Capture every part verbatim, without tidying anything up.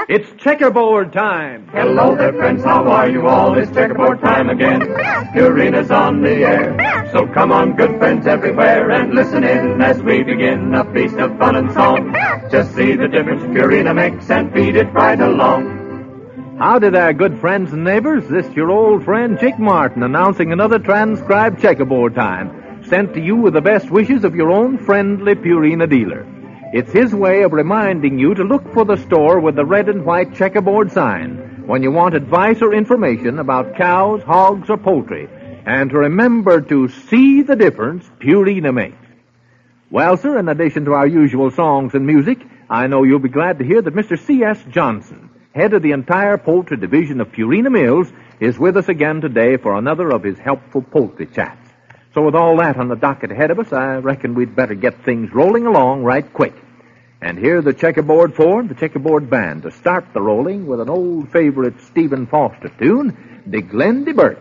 It's checkerboard time. Hello there, friends, how are you all? It's checkerboard time again. Purina's on the air. So come on, good friends everywhere, and listen in as we begin a feast of fun and song. Just see the difference Purina makes and feed it right along. Howdy there, good friends and neighbors. This is your old friend Chick Martin announcing another transcribed checkerboard time, sent to you with the best wishes of your own friendly Purina dealer. It's his way of reminding you to look for the store with the red and white checkerboard sign when you want advice or information about cows, hogs, or poultry, and to remember to see the difference Purina makes. Well, sir, in addition to our usual songs and music, I know you'll be glad to hear that Mister C S. Johnson, head of the entire poultry division of Purina Mills, is with us again today for another of his helpful poultry chats. So with all that on the docket ahead of us, I reckon we'd better get things rolling along right quick. And here the checkerboard four, the checkerboard band, to start the rolling with an old favorite Stephen Foster tune, De Glendy Burke.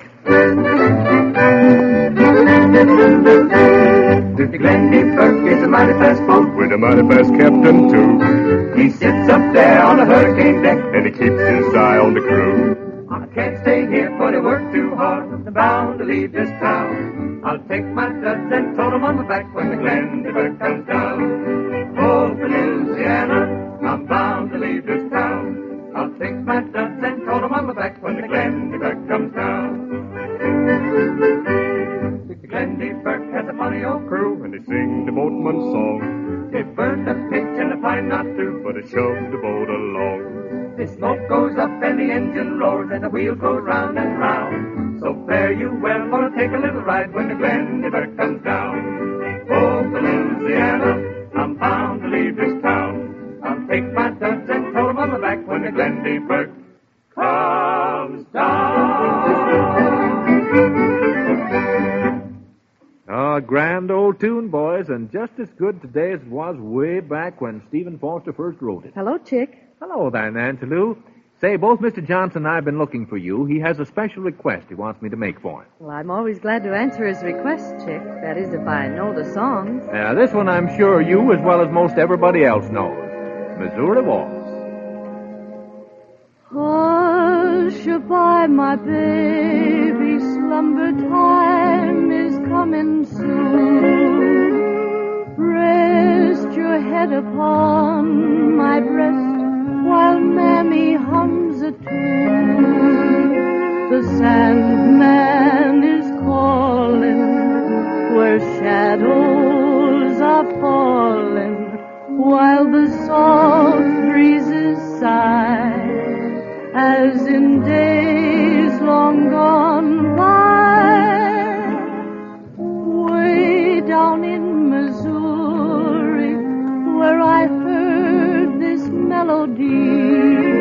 De Glendy Burke is a mighty fast boat with a mighty fast captain, too. He sits up there on the hurricane deck, and he keeps his eye on the crew. I can't stay here, but I work too hard. I'm bound to leave this town. I'll take my duds and tote 'em on my back when the Glendy Burke comes down. Oh, for Louisiana, I'm bound to leave this town. I'll take my duds and tote 'em on my back when the Glendy Burke comes down. The Glendy Burke has a funny old crew, and they sing the boatman's song. They burn the pitch and the pine knot too, but it shoves the boat along. The smoke goes up and the engine roars and the wheel goes round and round. So fare you well, gonna take a little ride when the Glendy Burke comes down. Oh, for Louisiana, I'm bound to leave this town. I'll take my duds and tote 'em on my back when the Glendy Burke comes down. Ah, grand old tune, boys, and just as good today as it was way back when Stephen Foster first wrote it. Hello, Chick. Hello there, Nancy Lou. Say, both Mister Johnson and I have been looking for you. He has a special request he wants me to make for him. Well, I'm always glad to answer his request, Chick. That is, if I know the songs. Now, this one I'm sure you, as well as most everybody else, knows. Missouri Waltz. Hush-a-bye, my baby, slumber time is coming soon. Rest your head upon my breast while Mammy hums a tune. The Sandman is calling where shadows are falling, while the soft breezes sigh as in days long gone by. Way down in Missouri, where I heard this melody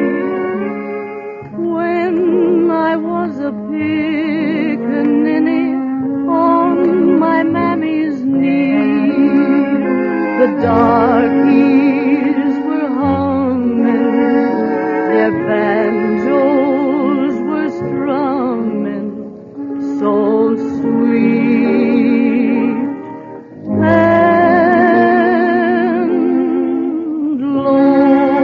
when I was a pickaninny on my mammy's knee. The darkies were humming, their banjos were strumming so sweet and low.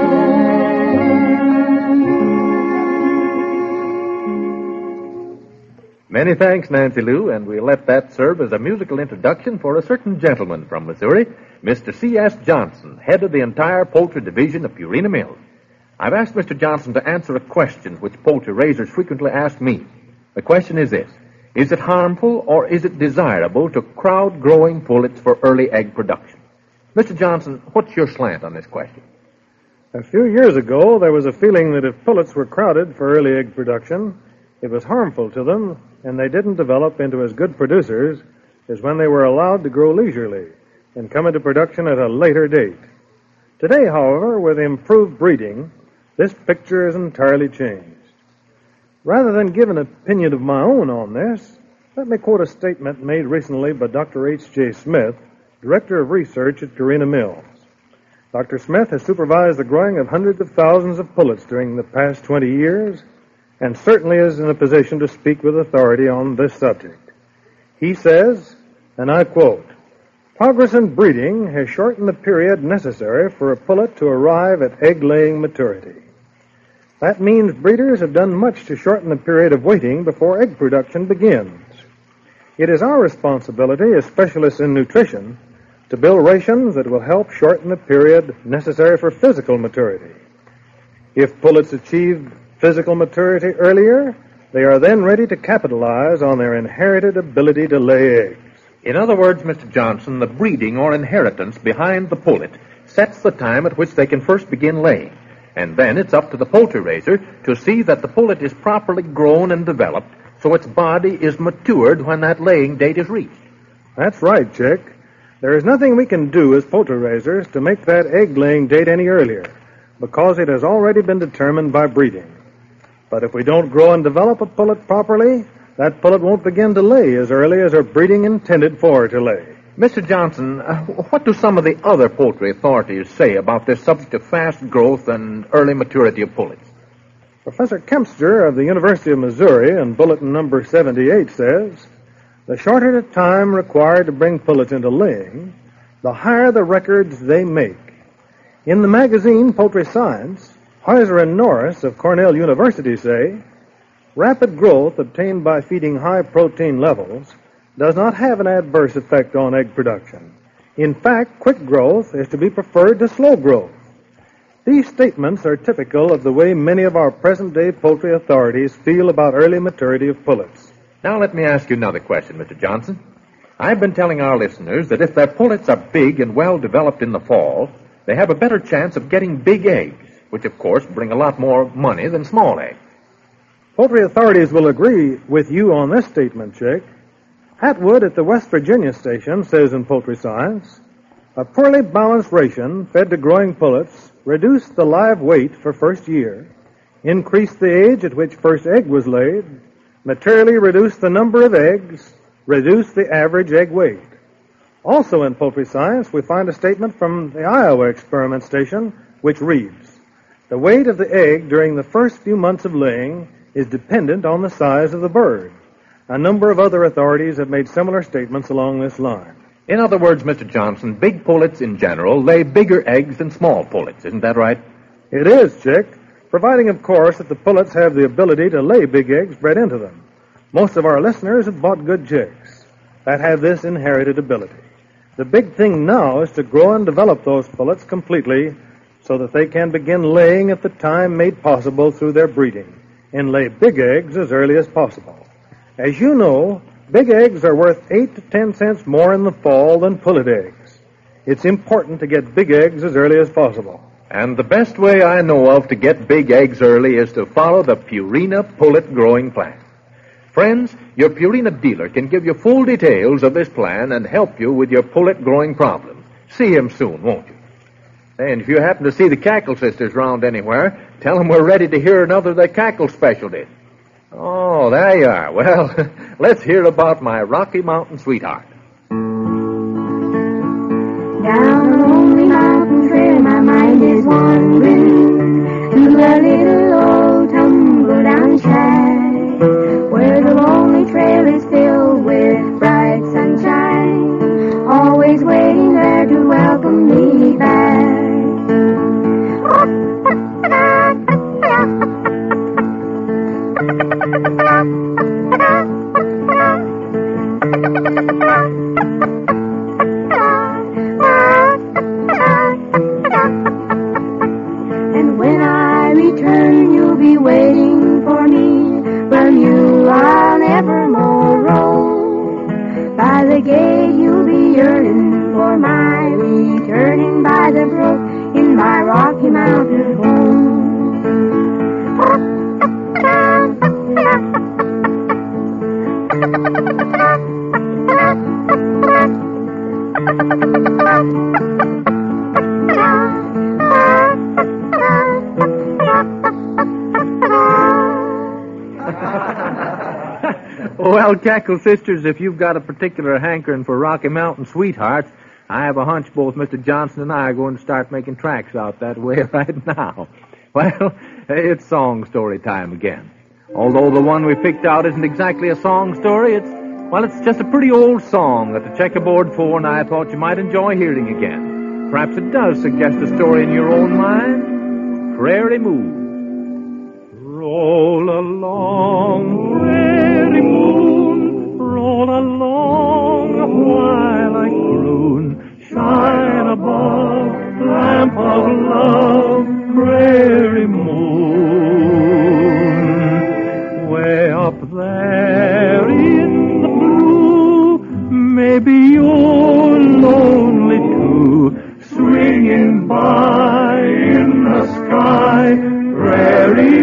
Many thanks, Nancy Lou, and we'll let that serve as a musical introduction for a certain gentleman from Missouri, Mister C S. Johnson, head of the entire poultry division of Purina Mills. I've asked Mister Johnson to answer a question which poultry raisers frequently ask me. The question is this: is it harmful or is it desirable to crowd growing pullets for early egg production? Mister Johnson, what's your slant on this question? A few years ago, there was a feeling that if pullets were crowded for early egg production, it was harmful to them, and they didn't develop into as good producers as when they were allowed to grow leisurely and come into production at a later date. Today, however, with improved breeding, this picture is entirely changed. Rather than give an opinion of my own on this, let me quote a statement made recently by Doctor H J Smith, Director of Research at Purina Mills. Doctor Smith has supervised the growing of hundreds of thousands of pullets during the past twenty years and certainly is in a position to speak with authority on this subject. He says, and I quote, "Progress in breeding has shortened the period necessary for a pullet to arrive at egg-laying maturity. That means breeders have done much to shorten the period of waiting before egg production begins. It is our responsibility as specialists in nutrition to build rations that will help shorten the period necessary for physical maturity. If pullets achieve physical maturity earlier, they are then ready to capitalize on their inherited ability to lay eggs. In other words, Mister Johnson, the breeding or inheritance behind the pullet sets the time at which they can first begin laying. And then it's up to the poultry raiser to see that the pullet is properly grown and developed so its body is matured when that laying date is reached. That's right, Chick. There is nothing we can do as poultry raisers to make that egg-laying date any earlier, because it has already been determined by breeding. But if we don't grow and develop a pullet properly, that pullet won't begin to lay as early as our breeding intended for it to lay. Mister Johnson, uh, what do some of the other poultry authorities say about this subject of fast growth and early maturity of pullets? Professor Kempster of the University of Missouri in bulletin number seventy-eight says, the shorter the time required to bring pullets into laying, the higher the records they make. In the magazine Poultry Science, Heiser and Norris of Cornell University say, rapid growth obtained by feeding high protein levels does not have an adverse effect on egg production. In fact, quick growth is to be preferred to slow growth. These statements are typical of the way many of our present-day poultry authorities feel about early maturity of pullets. Now let me ask you another question, Mister Johnson. I've been telling our listeners that if their pullets are big and well developed in the fall, they have a better chance of getting big eggs, which of course bring a lot more money than small eggs. Poultry authorities will agree with you on this statement, Chick. Atwood at the West Virginia station says in Poultry Science, a poorly balanced ration fed to growing pullets reduced the live weight for first year, increased the age at which first egg was laid, materially reduced the number of eggs, reduced the average egg weight. Also in Poultry Science, we find a statement from the Iowa experiment station which reads, the weight of the egg during the first few months of laying is dependent on the size of the bird. A number of other authorities have made similar statements along this line. In other words, Mister Johnson, big pullets in general lay bigger eggs than small pullets. Isn't that right? It is, Chick, providing, of course, that the pullets have the ability to lay big eggs bred into them. Most of our listeners have bought good chicks that have this inherited ability. The big thing now is to grow and develop those pullets completely so that they can begin laying at the time made possible through their breeding and lay big eggs as early as possible. As you know, big eggs are worth eight to ten cents more in the fall than pullet eggs. It's important to get big eggs as early as possible. And the best way I know of to get big eggs early is to follow the Purina Pullet Growing Plan. Friends, your Purina dealer can give you full details of this plan and help you with your pullet growing problems. See him soon, won't you? And if you happen to see the Cackle Sisters round anywhere, tell them we're ready to hear another of their cackle specialties. Oh, there you are. Well, let's hear about my Rocky Mountain sweetheart. Down a lonely mountain trail, my mind is wandering to a little old tumble-down shack, where the lonely trail is filled with bright sunshine, always waiting there to welcome me back. And when I return, you'll be waiting for me. From you I'll never more roam. By the gate you'll be yearning for my returning, by the brook in my Rocky Mountain home. Well, Cackle Sisters, if you've got a particular hankering for Rocky Mountain sweethearts, I have a hunch both Mister Johnson and I are going to start making tracks out that way right now. Well, it's song story time again. Although the one we picked out isn't exactly a song story, it's, well, it's just a pretty old song that the Checkerboard Four and I thought you might enjoy hearing again. Perhaps it does suggest a story in your own mind. Prairie Moves. Roll along, prairie moon, roll along while I croon. Shine above, lamp of love, prairie moon. Way up there in the blue, maybe you're lonely too, swinging by in the sky, prairie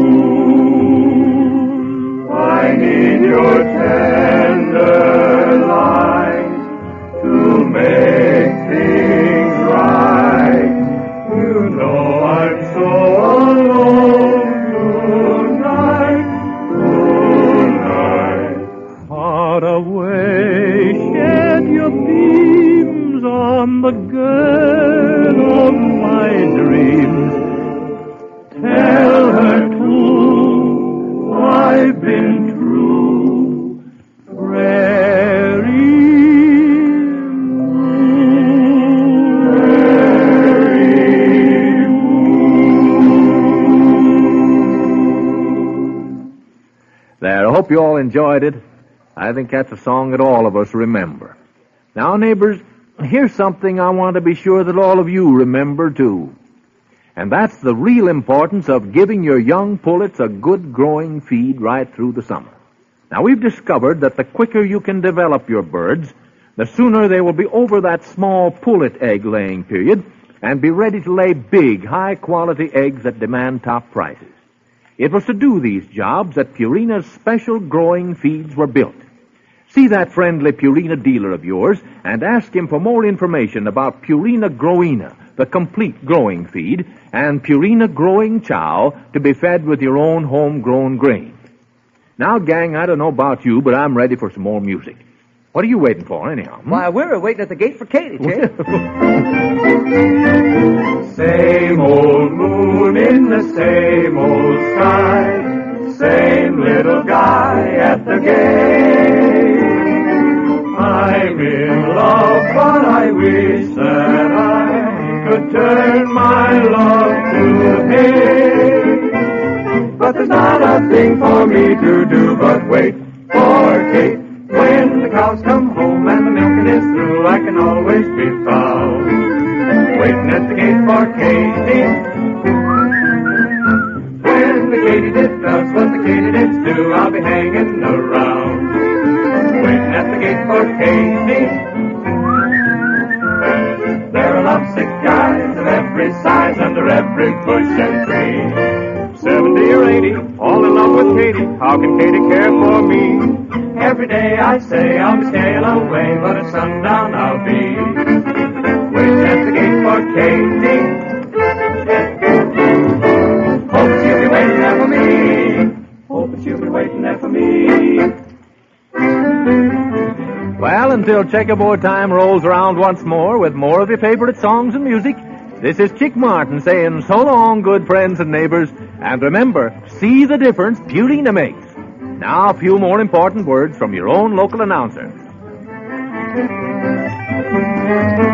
moon. I need your tender light to make things right. You know I'm so alone tonight, tonight. Far away, shed your beams on the girl of my dreams. Tell her too, I've been true, prairie moon, prairie moon. There, I hope you all enjoyed it. I think that's a song that all of us remember. Now, neighbors, here's something I want to be sure that all of you remember, too. And that's the real importance of giving your young pullets a good growing feed right through the summer. Now, we've discovered that the quicker you can develop your birds, the sooner they will be over that small pullet egg laying period and be ready to lay big, high-quality eggs that demand top prices. It was to do these jobs that Purina's special growing feeds were built. See that friendly Purina dealer of yours and ask him for more information about Purina Growina, the complete growing feed, and Purina Growing Chow to be fed with your own homegrown grain. Now, gang, I don't know about you, but I'm ready for some more music. What are you waiting for, anyhow? Hmm? Why, we're waiting at the gate for Katie, Chick. Same old moon in the same old sky, same little guy at the gate. I'm in love, but I wish that I could turn my love to hate. But there's not a thing for me to do but wait for Kate. When the cows come home and the milking is through, I can always be found waiting at the gate for Katie. When the Katydids does what the Katydids do, I'll be hanging around waiting at the gate for Katie. There are lovesick guys of every size under every bush and tree. Seventy or eighty, all in love with Katie. How can Katie care for me? Every day I say I'll be staying away, but at sundown I'll be waiting at the gate for Katie. Hope she'll be waiting there for me. Hope she'll be waiting there for me. Well, until checkerboard time rolls around once more with more of your favorite songs and music, this is Chick Martin saying so long, good friends and neighbors, and remember, see the difference Purina makes. Now, a few more important words from your own local announcer.